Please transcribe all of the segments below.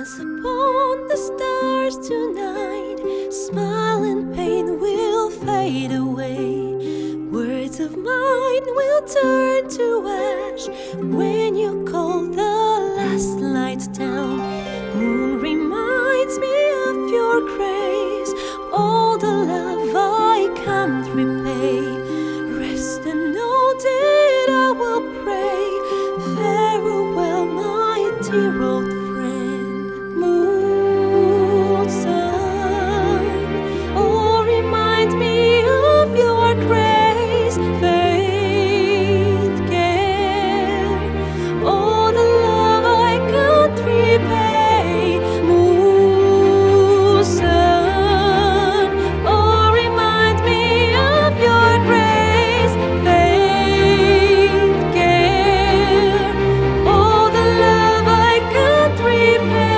Dance upon the stars tonight. Smile and pain will fade away. Words of mine will turn to ash when you call the last light down. Moon reminds me of your grace. All the love I can't repay. Rest and know that I will pray. Farewell, my dear old friend. Moon, sun, oh, remind me of your grace. Faith, care, all the love I can't repay. Moon, sun, oh, remind me of your grace. Faith, care, all the love I can't repay.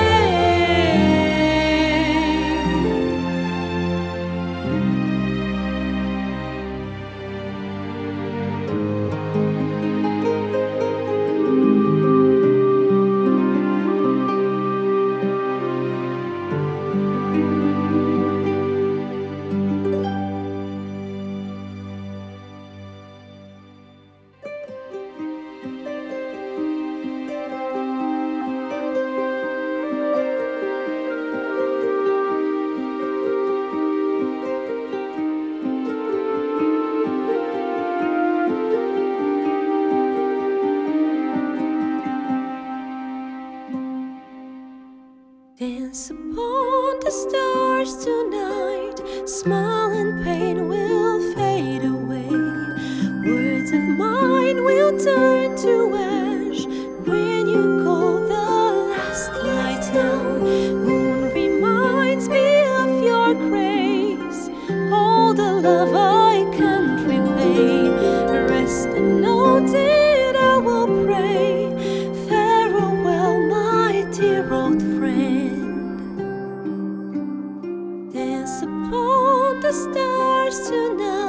Dance upon the stars tonight. Smile and pain will fade away. Words of mine will turn to ash when you call the last light down. Moon reminds me of your grace. All the love I can't repay. Rest and know that I will pray. Farewell, my dear old friend. Dance upon the stars tonight.